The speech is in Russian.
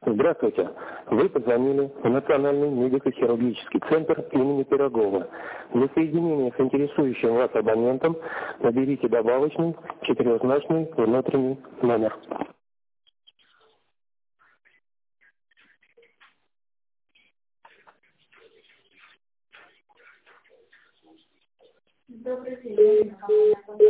Здравствуйте. Вы позвонили в Национальный медико-хирургический центр имени Пирогова. Для соединения с интересующим вас абонентом наберите добавочный четырехзначный внутренний номер. Добрый день.